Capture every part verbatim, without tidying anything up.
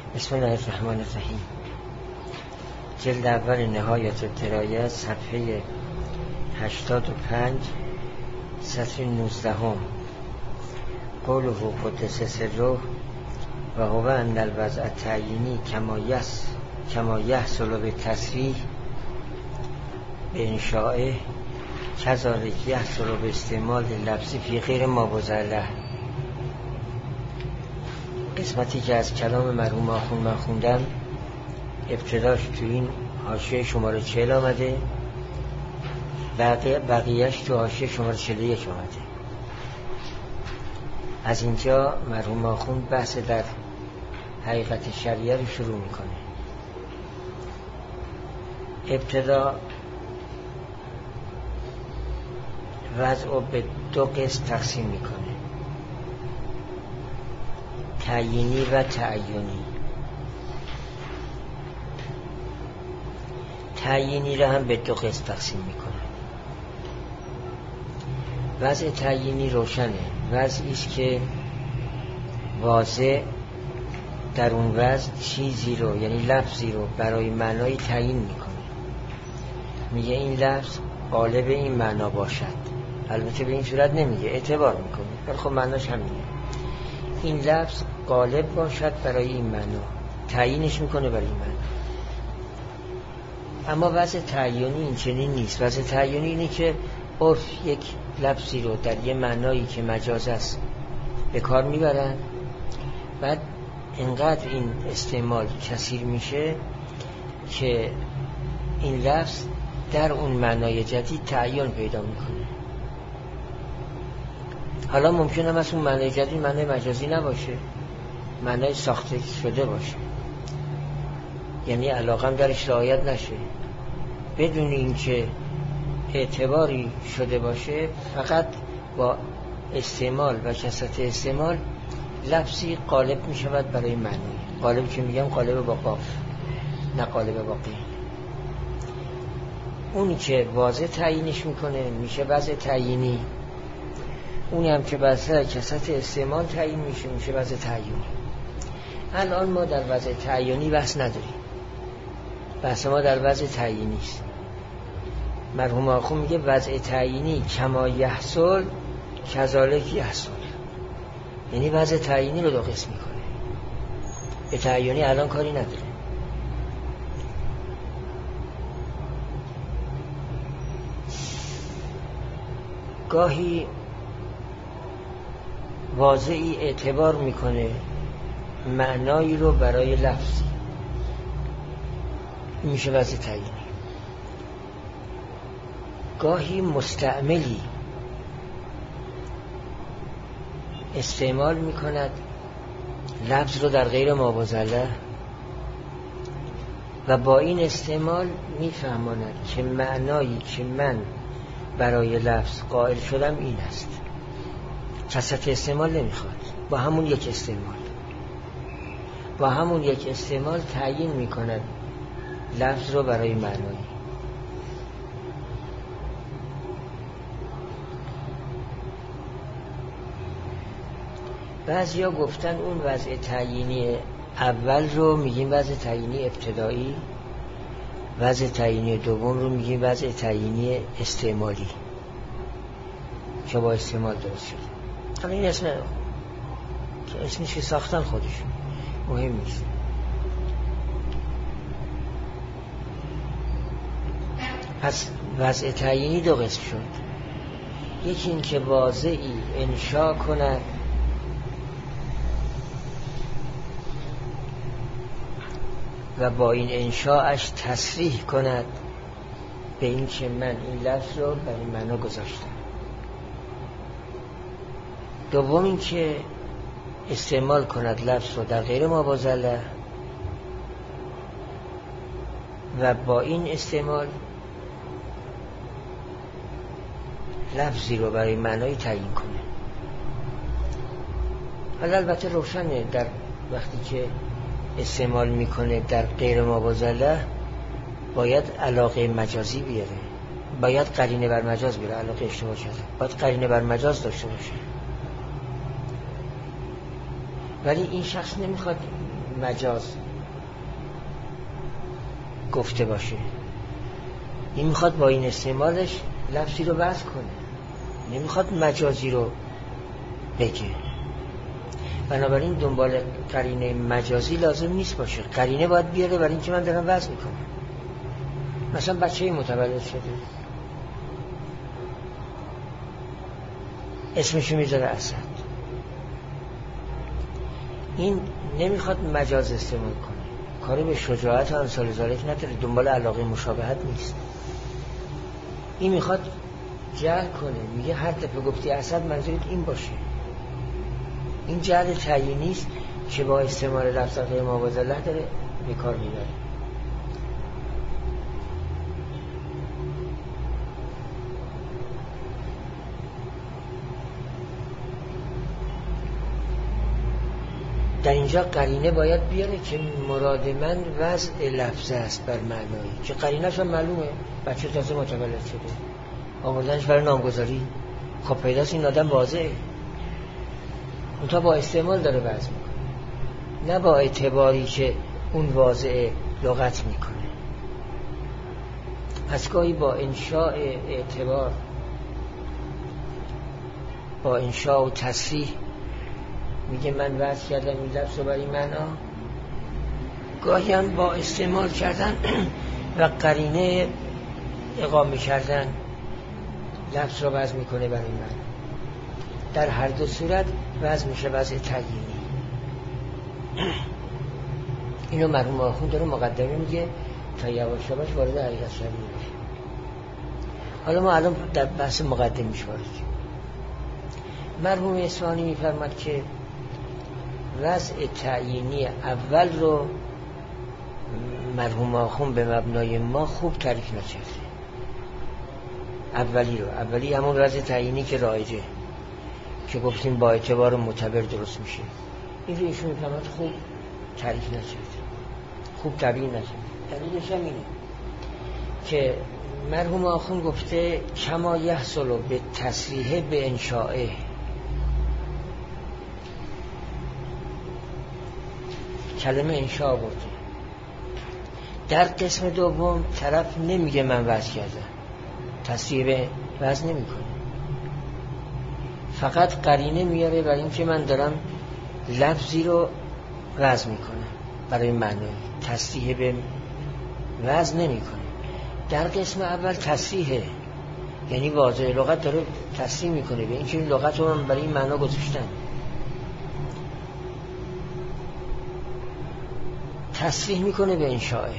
بسم الله الرحمن الرحیم. جلد اول نهایت الدرایه، صفحه هشتاد و پنج، سطر نوزدهم. قوله قدس سره و هو ان الوضع التعیینی کما یحصل بالتصریح بانشائه کذالک یحصل باستعمال لفظی فی غیر ما وضع. قسمتی که از کلام مرحوم آخوند من خوندم ابتداش تو این حاشیه شماره چهل آمده، بقیهش تو حاشیه شماره چهل و یک آمده. از اینجا مرحوم آخوند بحث در حقیقت شریعه رو شروع میکنه. ابتدا وضع رو به دو قسم تقسیم میکنه، تعیینی و تعینی. تعیینی را هم به دو قسم تقسیم میکنه. وضع تعیینی روشنه، وضعی است که واضح در اون وضع چیزی رو، یعنی لفظی رو برای معنای تعیین میکنه. میگه این لفظ قالب این معنا باشد. البته به این صورت نمیگه، اعتبار میکنه، ولی خب معناش همینه. این لفظ غالب باشد برای این معنا، تعیینش میکنه برای این معنا. اما وضع تعیینی این چنین نیست. وضع تعیینی اینه که عرف یک لفظی رو در یه معنایی که مجاز است به کار میبرن، بعد اینقدر این استعمال کثیر میشه که این لفظ در اون معنای جدید تعیین پیدا میکنه. حالا ممکنه از اون معنای جدید معنای مجازی نباشه، معنای ساخته شده باشه، یعنی علاقم درش رعایت نشه، بدون اینکه اعتباری شده باشه، فقط با استعمال و کثرت استعمال لفظی غالب می شود برای معنی. غالب که میگم غالب با قاف، نه غالب با قین. اونی که واضح تعیینش میکنه میشه وضع تعیینی، اونی هم که بسته کثرت استعمال تعیین میشه میشه وضع تعیینی. الان ما در وضع تعیینی بحث نداریم، بحث ما در وضع تعیینی است. مرحوم آخوند میگه وضع تعیینی کما یحصل کذالک یحصل، یعنی وضع تعیینی رو دو قسم میکنه. به تعیینی الان کاری نداره. گاهی واضعی اعتبار میکنه معنایی رو برای لفظی، میشه وضع تعیینی. گاهی مستعملی استعمال میکند لفظ رو در غیر مابوزله و با این استعمال میفهماند که معنایی که من برای لفظ قائل شدم این است. کثرت استعمال نمیخواد، با همون یک استعمال با همون یک استعمال تعیین میکند لفظ رو برای معنایی. بعضیا گفتن اون وضع تعیینی اول رو میگیم وضع تعیینی ابتدایی، وضع تعیینی دوم رو میگیم وضع تعیینی استعمالی که با استعمال درست شد. حالا این اسم که اسمش که ساختن خودشون مهم نیست. پس وضع تعیینی دو قسم شد. یکی این که واضعی انشا کند و با این انشاءش تصریح کند به این که من این لفظ رو برای معنا گذاشتم. دوم این که استعمال کند لفظ رو در غیر مابوزله و با این استعمال لفظی رو برای معنای تعیین کنه. حالا البته روشنه در وقتی که استعمال میکنه در غیر مابوزله باید علاقه مجازی بیاره، باید قرینه بر مجاز بیاره. علاقه اشتباه شده، باید قرینه بر مجاز داشته باشه. ولی این شخص نمیخواد مجاز گفته باشه. این میخواد با این استعمالش لفظی رو وضع کنه، نمیخواد مجازی رو بگه. بنابراین دنبال قرینه مجازی لازم نیست باشه، قرینه باید بیاره برای اینکه من دارم وضع میکنم. مثلا بچه متولد شده، اسمشو میذاره اسد، این نمیخواد مجاز استعمال کنه، کاری به شجاعت و امثال ذالک نداره، دنبال علاقه مشابهت نیست. این میخواد جعل کنه، میگه هر دفعه گفتی اسد منظورت این باشه. این جعل تعیینی است که با استعمال لفظ غیر مابعوض الله داره به کار میبره. در اینجا قرینه باید بیاره که مراد من وضع لفظ است بر معنایی، که قرینه‌ش هم معلومه، بچه تازه متولد شده، آوردنش برای نامگذاری، خب پیداست این آدم واضحه، اون تا با استعمال داره وضع میکنه، نه با اعتباری که اون واضع لغت میکنه. پس گاهی با انشاء اعتبار، با انشاء و تصریح میگه من وضع کردم این لفظ رو برای معنا، گاهی هم با استعمال کردن و قرینه اقامه کردن لفظ رو وضع میکنه برای معنا. در هر دو صورت وضع میشه وضع تعیینی. اینو مرحوم آخوند داره مقدمه میگه تا یواش یواش وارد حقیقت شدیم میشه. حالا ما الان در بحث مقدمیش وارد شدیم. مرحوم اصفهانی میفرماد که وضع تعیینی اول رو مرحوم آخوند به مبنای ما خوب تعریف نکرده. اولی رو، اولی همون وضع تعیینی که رایجه، که گفتیم با اعتبار معتبر درست میشه، این رو ایشون میفرماد خوب تعریف نکرده، خوب تعبیر نکرده. دلیلش هم اینه که مرحوم آخوند گفته کما یحصل به تصریح به انشاءه، کلمه انشاء برده. در قسم دوم طرف نمیگه من وضع کردم، تصریح به وضع نمی کنه، فقط قرینه میاره برای اینکه من دارم لفظی رو وضع میکنم برای معنی، تصریح به وضع نمی کنه. در قسم اول تصریحه، یعنی واضح لغت داره تصریح میکنه به اینکه این لغت رو من برای این معنا گذاشتم. تصریح میکنه به انشاءه.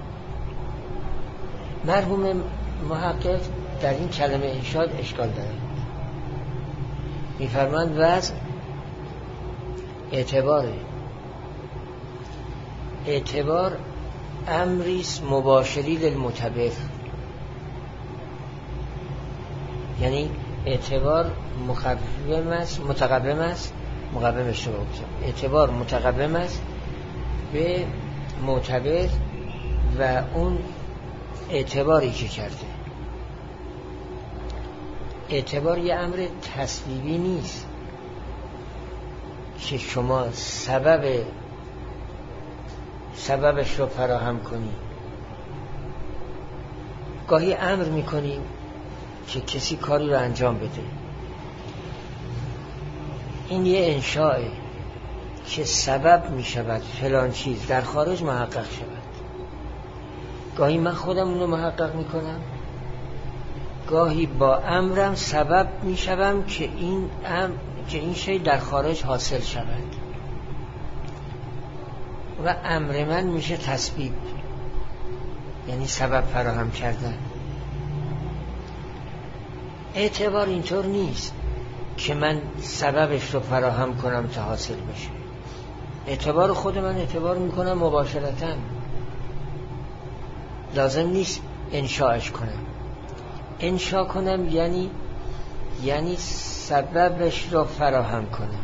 مرحوم محقق در این کلمه انشاء اشکال داره، میفرماند وضع اعتباره، اعتبار امریست مباشری للمعتبر، یعنی اعتبار مقوم است، متقوم است، مقوم اشتباه بکنم، اعتبار متقوم است به معتبر و اون اعتباری که کرده. اعتبار یه امر تسلیبی نیست که شما سبب سببش رو فراهم کنی. گاهی امر میکنیم که کسی کاری رو انجام بده، این یه انشاءه که سبب میشود فلان چیز در خارج محقق شود. گاهی من خودم اونو محقق میکنم، گاهی با امرم سبب میشوم که این امر که این شی در خارج حاصل شود و امر من میشه تسبیب، یعنی سبب فراهم کردن. اعتبار اینطور نیست که من سببش رو فراهم کنم تا حاصل بشه. اعتبار خود من اعتبار میکنم مباشرتاً، لازم نیست انشاءش کنم. انشاء کنم یعنی یعنی سببش رو فراهم کنم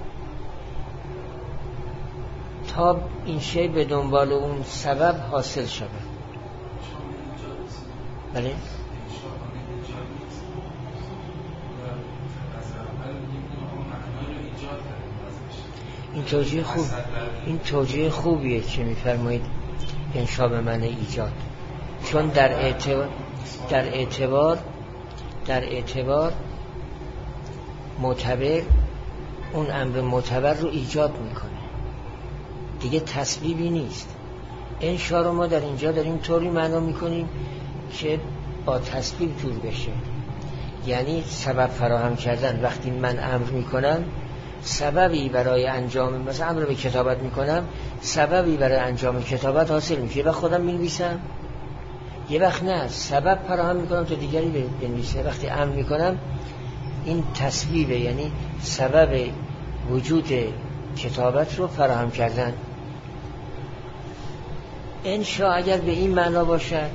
تا این شی به دنبال اون سبب حاصل شود. بله؟ این توجیه خوب این توجیه خوبیه که میفرمایید انشا به معنی ایجاد، چون در اعتبار در اعتبار در اعتبار معتبر اون امر معتبر رو ایجاد میکنه، دیگه تسبیبی نیست. انشا رو ما در اینجا داریم طوری معنا میکنیم که با تسبیب جور بشه، یعنی سبب فراهم کردن. وقتی من امر میکنم سببی برای انجام، مثلا امر به کتابت میکنم، سببی برای انجام کتابت حاصل میشه. یه وقت خودم مینویسم، یه وقت نه، سبب فراهم میکنم تا دیگری بنویسه. وقتی امر میکنم این تسبیبه، یعنی سبب وجود کتابت رو فراهم کردن. انشا اگر به این معنا باشد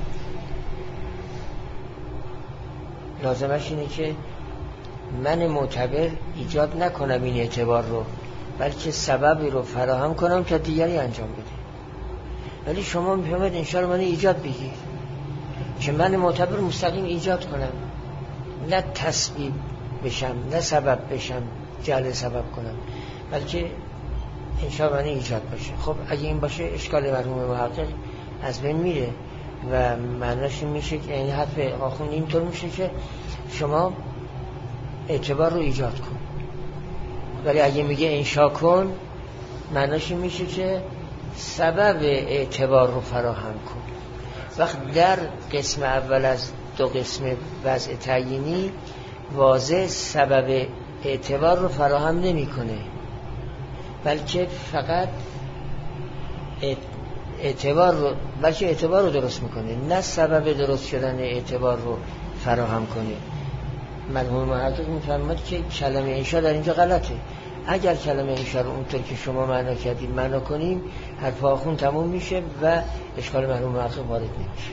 لازمش اینه که من معتبر ایجاد نکنم این اعتبار رو، بلکه سببی رو فراهم کنم تا دیگری انجام بده. ولی شما میفهمید انشا رو من ایجاد بگیر که من معتبر مستقیم ایجاد کنم، نه تسبیب بشم، نه سبب بشم جعل سبب کنم، بلکه انشا من ایجاد باشه. خب اگه این باشه اشکال مرحوم محقق از بین میره و معناش میشه که این حرف آخوند اینطور میشه که شما اعتبار رو ایجاد کن، ولی اگه میگه انشا کن معناش میشه که سبب اعتبار رو فراهم کن. وقت در قسم اول از دو قسم وضع تعیینی واضح سبب اعتبار رو فراهم نمی کنه، بلکه فقط اعتبار رو بلکه اعتبار رو درست میکنه، نه سبب درست شدن اعتبار رو فراهم کنه. مرحوم محقق میفرماد که کلمه انشا در اینجا غلطه. اگر کلمه انشا رو اونطور که شما معنا کردید معنا کنیم حرف آخوند تموم میشه و اشکال مرحوم محقق وارد نمیشه.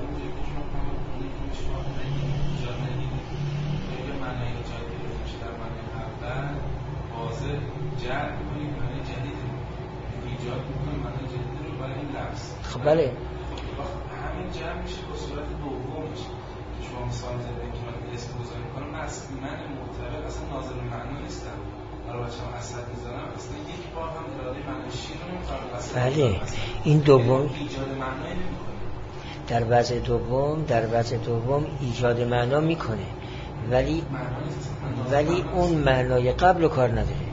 خب بله همین جمع میشه به صورت دومش که شما مثال زدید که من اسم گذاری کنم، من من معتبر اصلا ناظر معنا نیستم، برای بچه‌ها اسد میذارم، اصلا یک بار هم اراده معنوی رو نمی‌فهمم. بله این دوم ایجاد معنا نمی‌کنه. در وضع دوم در وضع دوم ایجاد معنا میکنه، ولی ولی اون معنای قبل کار نداره.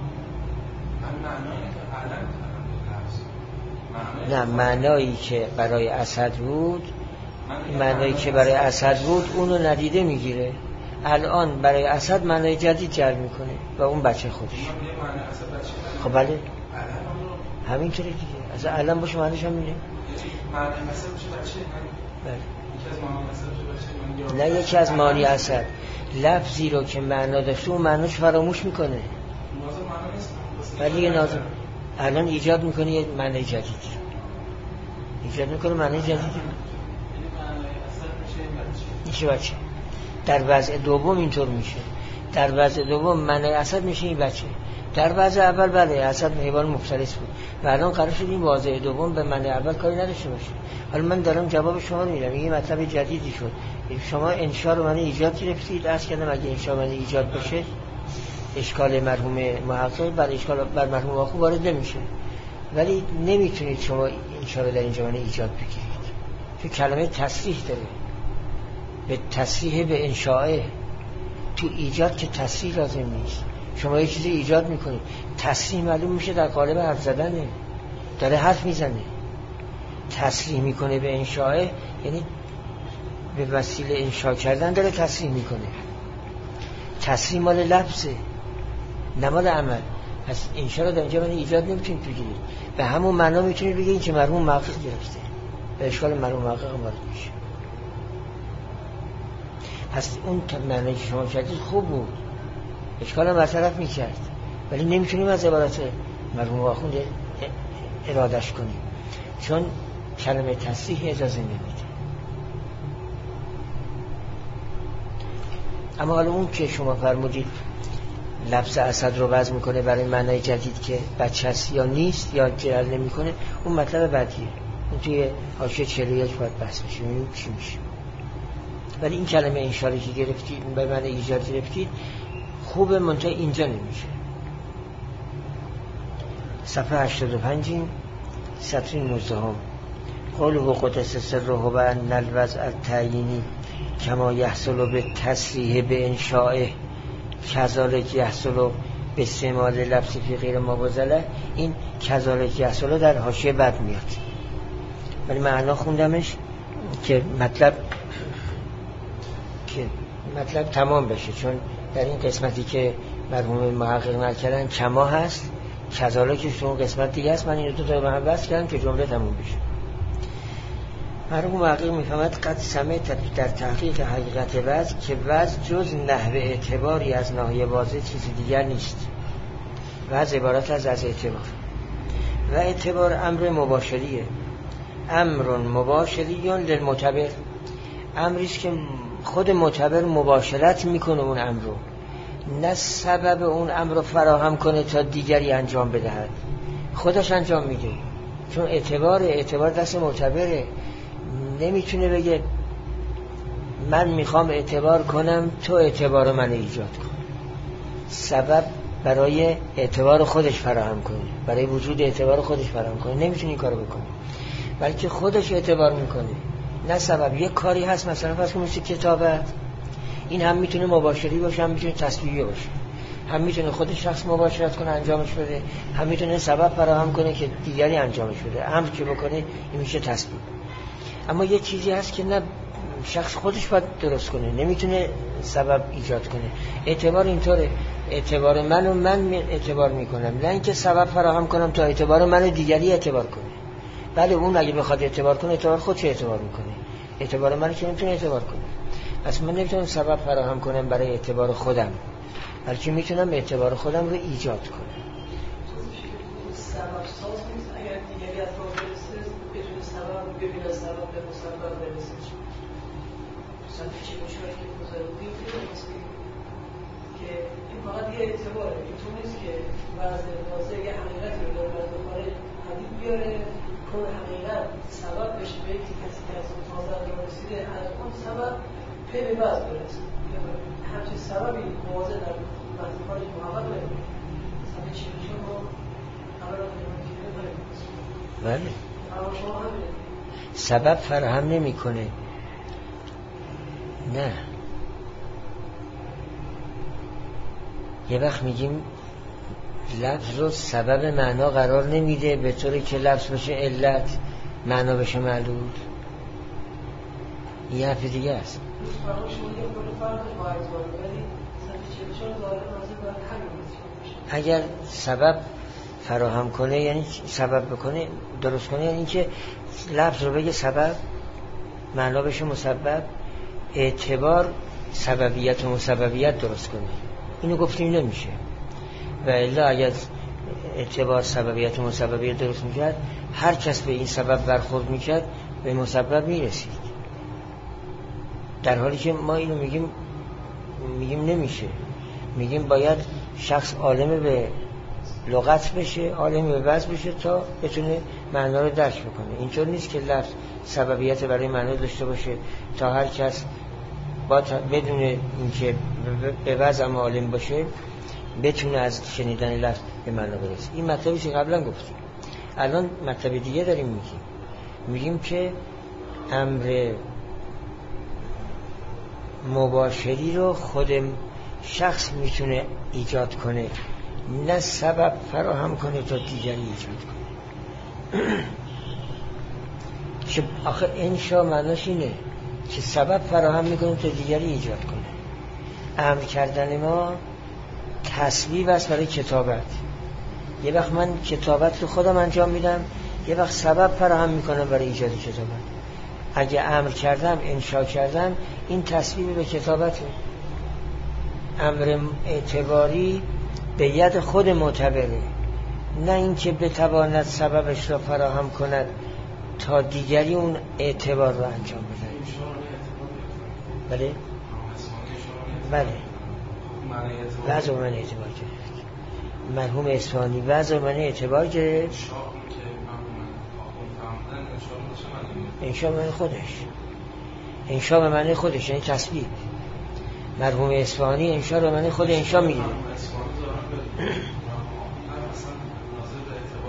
نه، معنایی که برای اسد بود، معنایی که برای اسد بود اونو ندیده میگیره، الان برای اسد معنای جدید جلب میکنه و اون بچه خودش. خب بله همینطوره دیگه، از الان باشه معنیش هم میره. نه یکی از معنی اسد لفظی رو که معنا داشته اون معناش فراموش میکنه، ولی یه نازم الان ایجاد میکنه یه معنی جدید، ایجاد میکنه معنی جدید میشه بچه. در وضع دوم اینطور میشه، در وضع دوم معنی اسد میشه این بچه. در وضع اول بله اسد حیوان مفترس بود و الان قرار شد این وضع دوم به معنی اول کاری نداشته باشه. حالا من دارم جواب شما میدم، این مطلب جدیدی شد. شما انشا رو معنی ایجاد گرفتید، عرض کردم اگه انشا معنی ایجاد باشه اشکال مرحوم محقق بر اشکال بر مرحوم آخوند وارد نمیشه، ولی نمیتونید شما انشا رو در اینجا معنی ایجاد بگیرید، چون کلمه تصریح داره، به تصریح به انشاءه. تو ایجاد که تصریح لازم نیست، شما یه چیزی ایجاد میکنید، تصریح معلوم میشه در قالب حرف زدنه، داره حرف میزنه، تصریح میکنه به انشاءه یعنی به وسیله انشاء کردن داره تصریح میکنه. تصریح مال لفظه نه مال عمل. پس انشاء رو در اینجا معنی ایجاد نمیتونید بگیرید، به همون معنا میتونید بگید که مرحوم محقق گرفته، به اشکال مرحوم محقق وارد میشه. پس اون معنی که شما کردید خوب بود، اشکال هم برطرف میکرد، ولی نمیتونیم از عبارت مرحوم آخوند ارادش کنیم، چون کلمه تصریح اجازه نمیده. اما حالا اون که شما فرمودید لفظ اسد رو وضع میکنه برای معنای جدید که بچه هست یا نیست یا جعل نمیکنه، اون مطلب بعدیه، اون توی حاشیه چهل و یک باید بحث بشه ببینیم چی میشه. ولی این کلمه انشاء که گرفتید به معنی ایجاد گرفتید خوب، منتها اینجا نمیشه. صفحه هشتاد و پنج سطر نوزده هم قوله قدس سره و ان الوضع التعیینی کما یحصل به تصریح به انشاء کذالک یحصل به استعمال لفظ فی غیر ما بذله، این کذالک یحصل در حاشیه بعد میاد، ولی معنا خوندمش که مطلب که مطلب تمام بشه، چون در این قسمتی که مرحوم محقق نقل کردن کما هست، کذالک اون قسمت دیگه است، من این دو تا به هم وصل کردم که جمله تموم بشه. مرحوم محقق میفهمد قد سمعت در تحقیق حقیقت وضع که وضع جز نحوه اعتباری از ناحیه واضح چیز دیگر نیست. وضع عبارت از از اعتبار و اعتبار امر مباشریه، امر مباشریون للمعتبر، امریست که خود معتبر مباشرت میکنه اون امر رو، نه سبب اون امر رو فراهم کنه تا دیگری انجام بدهد، خودش انجام میده، چون اعتبار اعتبار دست معتبره، نمیتونه بگه من میخوام اعتبار کنم تو اعتبار من ایجاد کن، سبب برای اعتبار خودش فراهم کنه، برای وجود اعتبار خودش فراهم کنه، نمیتونه این کارو بکنه، بلکه خودش اعتبار میکنه، نه سبب. یک کاری هست مثلا فرض کنید مثل کتابت، این هم میتونه مباشری باشه، هم میتونه تسبیحی باشه، هم میتونه خود شخص مباشرت کنه انجامش بده، هم میتونه سبب فراهم کنه که دیگری انجامش بده، امر که بکنه این میشه تسبیح. اما یه چیزی هست که نه شخص خودش باید درست کنه، نمیتونه سبب ایجاد کنه. اعتبار اینطوره، اعتبار منو من اعتبار میکنم، نه اینکه سبب فراهم کنم تا اعتبار منو دیگری اعتبار کنه. بله اون اگه بخواد اعتبار کنه اعتبار خودش اعتبار میکنه، اعتبار منو که نمیتونه اعتبار کنه. پس من نمیتونم سبب فراهم کنم برای اعتبار خودم، بلکه میتونم اعتبار خودم رو ایجاد کنم. سبب ساز نیست، اگر دیگری از راه برسه بدون سبب ببینه سبب به مسبب برسه. مثلا چه مشکلی که گذاره بودیم که این فقط یه اعتباره، اینطور نیست که وضع واضح یه حقیقتی رو داره باید بخواره حدید بیاره کن حقیقت سبب بشه به یکی کسی که از اون تازه رو رسیده، از اون سبب پی به وضع برسه. همچین سببی موازه در وقتی کارش محقق نمید. مثلا چی میشه ما قرار بله سبب فراهم نمی کنه، نه یه وقت میگیم لفظ رو سبب معنا قرار نمیده به طوری که لفظ بشه علت معنا بشه معلول، یه حرف دیگه است. اگر سبب فراهم کنه یعنی سبب بکنه درست کنه، یعنی که لفظ رو بگه سبب معنا بشه مسبب، اعتبار سببیت و مسببیت درست کنه، اینو گفتیم نمیشه. و الا اگر اعتبار سببیت و مسببیت درست میکرد هر کس به این سبب برخورد میکرد به مسبب میرسید، در حالی که ما اینو میگیم میگیم نمیشه، میگیم باید شخص عالم به لغت بشه، عالم به وضع بشه تا بتونه معنا رو درک بکنه. اینطور نیست که لفظ سببیت برای معنا داشته باشه تا هر کس با بدون اینکه به وضع عالم باشه بتونه از شنیدن لفظ به معنا برسه. این مطلبی که قبلا گفتیم. الان مطلب دیگه داریم میگیم، میگیم که امر مباشری رو خود شخص میتونه ایجاد کنه، نه سبب فراهم کنه تا دیگری ایجاد کنه. که آخه انشا معناش اینه که سبب فراهم میکنه تا دیگری ایجاد کنه. امر کردن ما تسبیب است برای کتابت. یه وقت من کتابت رو خودم انجام میدم، یه وقت سبب فراهم میکنم برای ایجاد کتابت. اگه امر کردم انشا کردم این تسبیب به کتابته. امر اعتباری به ید خود معتبره، نه اینکه بتواند سببش را فراهم کند تا دیگری اون اعتبار را انجام بده. بله بله وضع من اعتبار گرفت. مرحوم اصفهانی وضع من اعتبار گرفت، انشاء من خودش انشاء به معنی خودش یعنی تسبیح. مرحوم اصفهانی انشاء به معنی خود انشاء میگیره.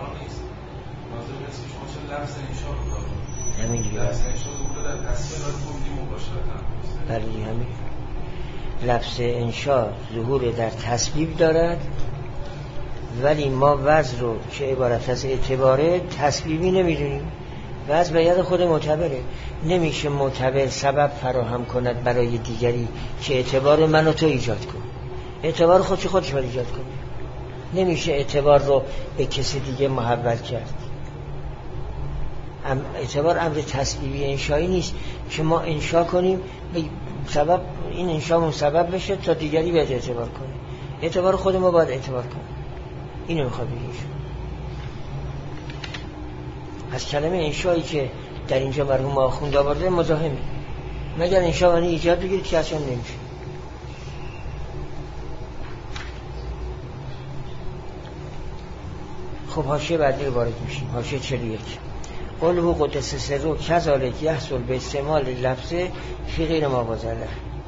لفظ انشاء رو همین دیگه. لفظ انشاء رو در تصویر رو بودی مباشرتا. بله همین. لفظ انشاء ظهور در تصویب دارد، ولی ما وضع رو که عبارت از اعتباره تصویبی نمیدونیم. وضع به ید خود معتبره. نمیشه معتبر سبب فراهم کند برای دیگری که اعتبار من و تو ایجاد کن. اعتبار خودش خودش باید ایجاد کنه. نمیشه اعتبار رو به کسی دیگه محول کرد. اعتبار امر تصویبی انشایی نیست که ما انشا کنیم سبب این انشامون سبب بشه تا دیگری باید اعتبار کنه. اعتبار خود ما باید اعتبار کنه. اینو میخواد بگیش. از کلمه انشایی که در اینجا مرحوم آخوند آورده مزاحمه. مگر انشا معنی ایجاد بگیرید که اصلا نمیشه. خب حاشیه بعدی رو وارد میشیم. حاشیه چهل و یک. قوله قدس سره کذالک یحصل به استعمال لفظه فی غیر ما وضع.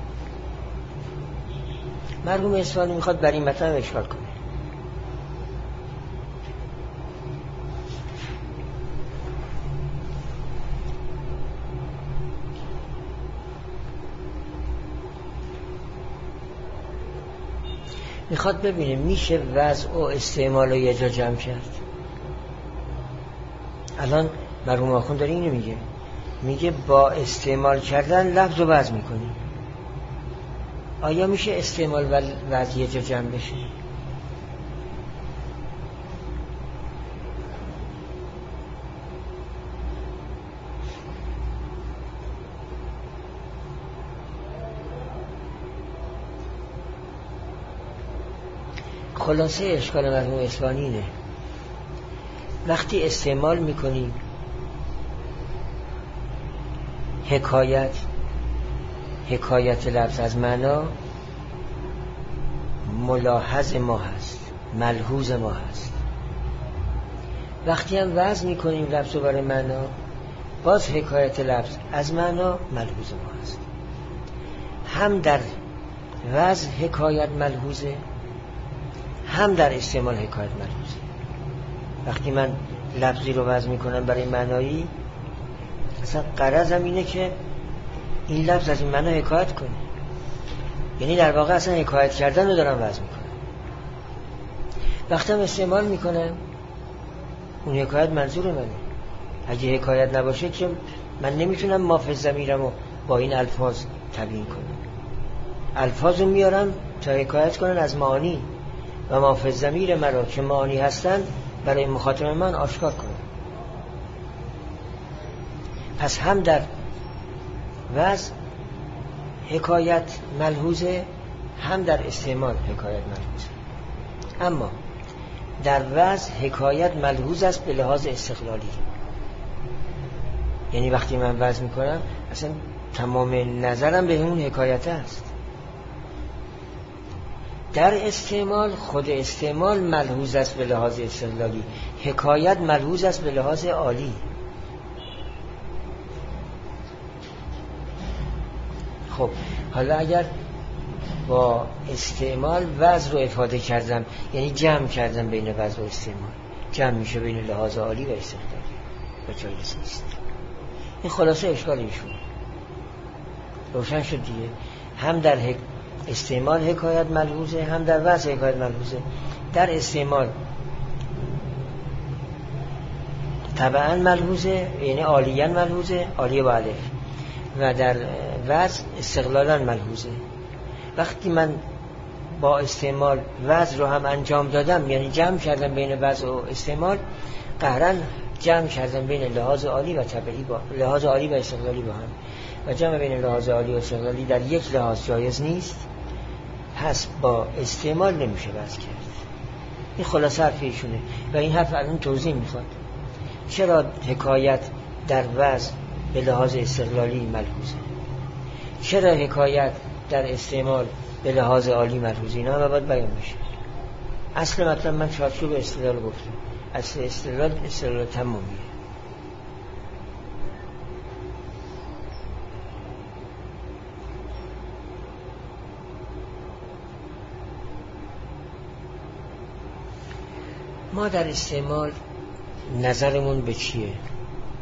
مرحوم اصفهانی میخواد بر این مطلب اشکال کنه. میخواد ببینه میشه وضع و استعمال رو یه جا جمع کرد. الان مرحوم آخوند داره اینو میگه، میگه با استعمال کردن لفظ و وضع میکنی. آیا میشه استعمال و وضع یه جا جمع بشه؟ خلاصه اشکال مرحوم اصفهانی اینه، وقتی استعمال میکنیم حکایت حکایت لفظ از معنا ملاحظ ما هست، ملحوظ ما هست. وقتی هم وضع میکنیم لفظ رو برای معنا، باز حکایت لفظ از معنا ملحوظ ما هست. هم در وضع حکایت ملحوظه، هم در استعمال حکایت ملحوظه. وقتی من لفظی رو وضع میکنم برای معنایی، اصلا غرضم اینه که این لفظ از این معنا حکایت کنه. یعنی در واقع اصلا حکایت کردن رو دارم وضع میکنم. وقتی هم استعمال میکنم اون حکایت منظور منه. اگه حکایت نباشه که من نمیتونم مافز ضمیرم رو با این الفاظ تبیین کنم. الفاظ رو میارم تا حکایت کنن از معانی و مافز ضمیر مرا که معانی هستن برای مخاطب من آشکار کنم. پس هم در وضع حکایت ملحوظه، هم در استعمال حکایت ملحوظه. اما در وضع حکایت ملحوظ است به لحاظ استقلالی. یعنی وقتی من وضع میکنم اصلا تمام نظرم به اون حکایت است. در استعمال خود استعمال ملحوظ است به لحاظ استقلالی، حکایت ملحوظ است به لحاظ عالی. خب حالا اگر با استعمال وضع رو افاده کردم، یعنی جمع کردم بین وضع و استعمال، جمع میشه بین لحاظ عالی و استقلالی و جایز نیست. این خلاصه اشکال ایشون روشن شد دیگه. هم در حک... استعمال حکایت ملحوظه، هم در وضع حکایت ملحوظه. در استعمال طبعا ملحوظه، یعنی عالیاً ملحوظه، عالیه با الف، و در وضع استقلالاً ملحوظه. وقتی من با استعمال وضع رو هم انجام دادم، یعنی جمع کردم بین وضع و استعمال، قهرن جمع کردم بین لحاظ عالی و طبعی با لحاظ عالی و استقلالی با هم، و جمع بین لحاظ عالی و استقلالی در یک لحاظ جایز نیست. پس با استعمال نمیشه وضع کرد. این خلاصه حرف ایشونه و این حرف الان توضیح میخواد. چرا حکایت در وضع به لحاظ استقلالی ملحوظه، چرا حکایت در استعمال به لحاظ عالی ملحوظه، اینا هم باید بیان بشه. اصل مطلب من چارچوب استدلال گفتم. اصل استدلال استدلال تمامیه. ما در استعمال نظرمون به چیه؟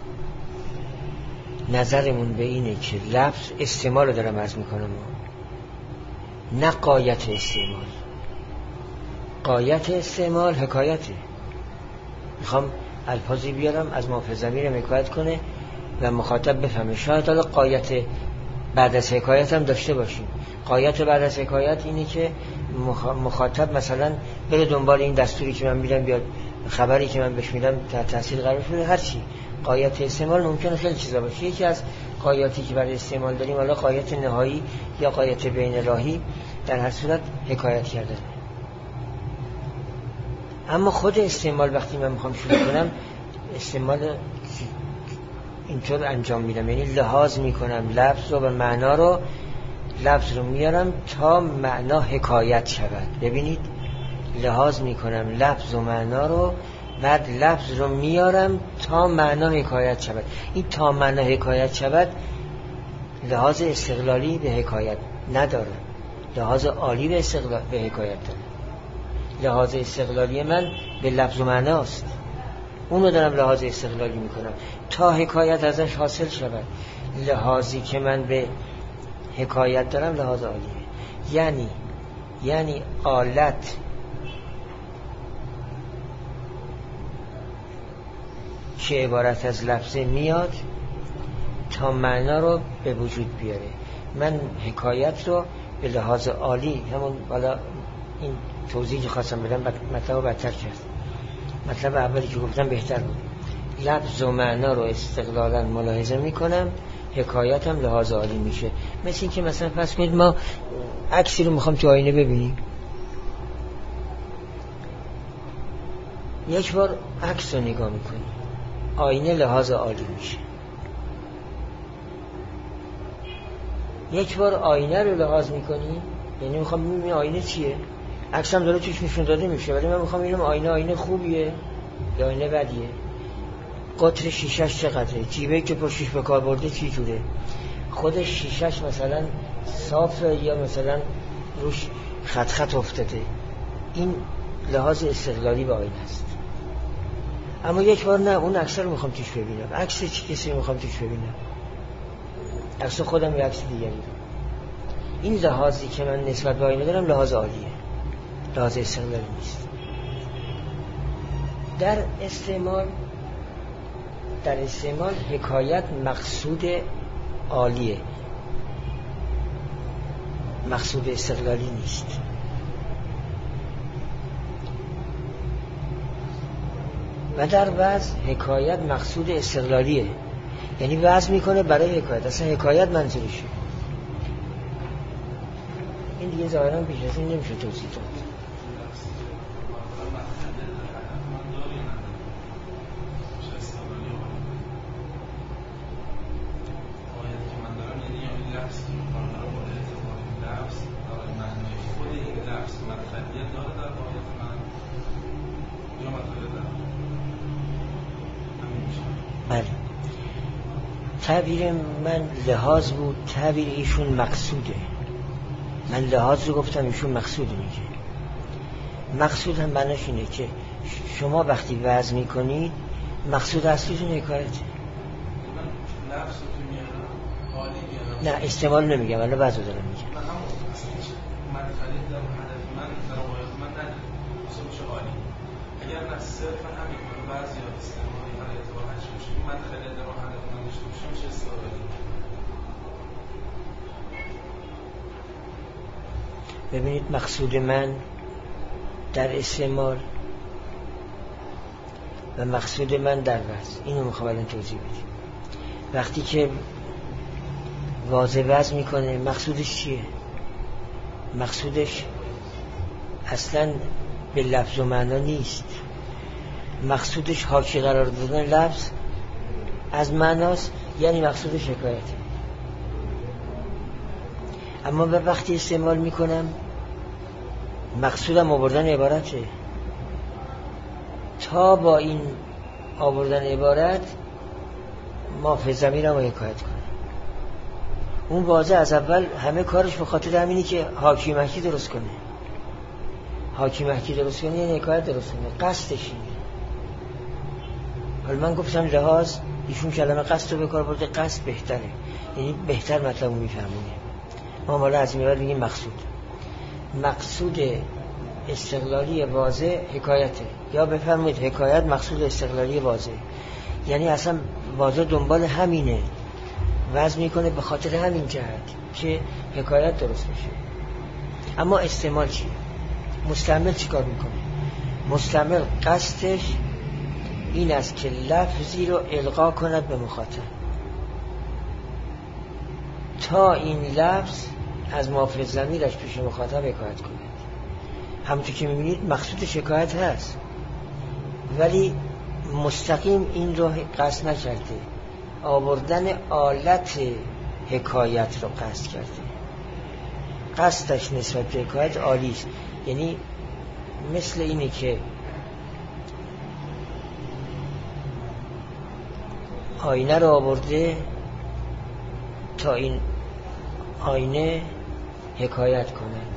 نظرمون به اینه که لفظ استعمال رو دارم عرض میکنم، نه غایت استعمال. غایت استعمال حکایته. میخوام الفاظی بیارم از مافع ضمیر حکایت کنه و مخاطب بفهمه. شاید حالا غایت بعد از حکایت هم داشته باشیم. غایت بعد از حکایت اینه که مخاطب مثلا بره دنبال این دستوری که من میدم بیاد، خبری که من بهش میدم تحت تاثیر قرار بده، هر چی. غایت استعمال ممکنه خیلی چیزا باشه. یکی از غایاتی که برای استعمال داریم حالا غایت نهایی یا غایت بین راهی، در هر صورت حکایت کردن. اما خود استعمال وقتی من میخوام شروع کنم استعمال اینطور انجام میدم، یعنی لحاظ میکنم لفظ رو و معنا رو، لفظ رو میارم تا معنا حکایت شود. ببینید، لحاظ میکنم لفظ و معنا رو، بعد لفظ رو میارم تا معنا حکایت شود. این تا معنا حکایت شود لحاظ استقلالی به حکایت نداره، لحاظ عالی به استقلال به حکایت داره. لحاظ استقلالی من به لفظ و معناست، اونو دارم لحاظ استقلالی میکنم تا حکایت ازش حاصل شود. لحاظی که من به حکایت دارم لحاظ عالیه، یعنی یعنی آلت که عبارت از لفظه میاد تا معنا رو به وجود بیاره. من حکایت رو به لحاظ عالی، همون بالا این توضیحی که خواستم بدم مطلب رو بدتر کرد. مطلب اولی که گفتم بهتر بود. لفظ و معنا رو استقلالا ملاحظه میکنم، حکایت هم لحاظ عالی میشه. مثل این که مثلا فرض کنید ما عکسی رو میخوام تو آینه ببینیم، یک بار عکس رو نگاه میکنیم، آینه لحاظ عالی میشه. یک بار آینه رو لحاظ میکنیم، یعنی میخوام ببینیم آینه چیه. عکس هم داره توش نشون داده میشه، ولی من میخوام ببینم آینه آینه خوبیه یا آینه بدیه. قطر شیشش چقدره، جیبه که پشتش به کار برده چی جوره، خود شیشش مثلا صافه یا مثلا روش خط خط افتاده. این لحاظ استقلالی به آینه است. اما یک بار نه، اون عکس رو میخوام توش ببینم. عکس چی کسی رو میخوام توش ببینم؟ عکس خودم یا عکس دیگری. این لحاظی که من نسبت به آینه دارم لحاظ عالیه، لحاظ استقلالی نیست. در استعمال در استعمال حکایت مقصود عالیه، مقصود استقلالی نیست. و در وضع حکایت مقصود استقلالیه، یعنی وضع میکنه برای حکایت، اصلا حکایت منظورشه. این دیگه ظاهرا پیش از این نمیشه توضیح داد. بله، تعبیر من لحاظ بود، تعبیر ایشون مقصوده. من لحاظ رو گفتم، ایشون مقصود میگه. مقصود هم معناش اینه که شما وقتی وضع میکنید مقصود اصلیتون حکایته. نه استعمال نمیگم، ولی وضع دارم میگم. اگر نه صرفا همین بعضی ها استعمالی هر اعتبار هشت باشه این مدخلی در آن هدف من داشته باشم چه استعمالی؟ ببینید، مقصود من در استعمال و مقصود من در وضع، اینو میخوام الان توضیح بدیم. وقتی که واضح وضع میکنه مقصودش چیه؟ مقصودش اصلا به لفظ و معنا نیست، مقصودش حاکی قرار دادن لفظ از معناست، یعنی مقصودش حکایته. اما به وقتی استعمال میکنم مقصودم آوردن عبارته، تا با این آوردن عبارت مافع ضمیرم رو حکایت کنم. اون واضح از اول همه کارش به خاطر همینی که حاکی محکی درست کنه. حاکی محکی درست کنه یعنی حکایت درست کنه، قصدش اینه. حالا من گفتم لحاظ، ایشون کلمه قصد رو به کار برده، قصد بهتره، یعنی بهتر مطلب رو میفهمونه. ما حالا از این بعد بگیم مقصود. مقصود استقلالی واضح حکایته، یا بفرمایید حکایت مقصود استقلالی واضح، یعنی اصلا واضح دنبال همینه، وضع میکنه به خاطر همین جهت که حکایت درست میشه. اما استعمال چیه؟ مستعمل چی کار میکنه؟ مستعمل قصدش این است که لفظی رو القا کند به مخاطب تا این لفظ از مافل ضمیرش پیش مخاطب حکایت کند. همونطور که میبینید مقصود شکایت هست، ولی مستقیم این رو قصد نکرده، آوردن آلت حکایت رو قصد کرده. قصدش نسبت به حکایت عالی است، یعنی مثل اینه که آینه رو آورده تا این آینه حکایت کند.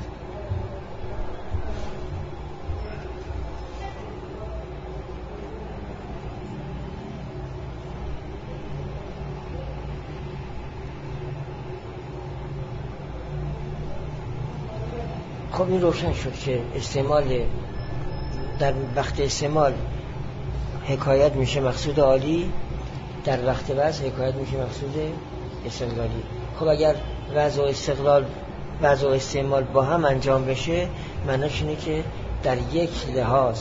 خب این روشن شد که استعمال در وقت استعمال حکایت میشه مقصود عالی، در وقت وضع حکایت میشه مقصود استقلالی. خب اگر وضع و استقلال وضع و استعمال با هم انجام بشه، معناش اینه که در یک لحاظ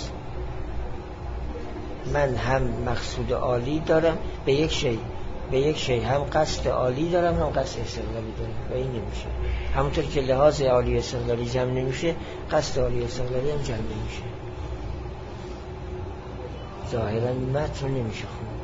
من هم مقصود عالی دارم به یک شی، به یک شی هم قصد عالی دارم هم قصد استقلالی دارم و این نمیشه. همونطور که لحاظ عالی استقلالی جمع نمیشه، قصد عالی استقلالی هم جمع نمیشه. ظاهرا متن نمیشه خوب.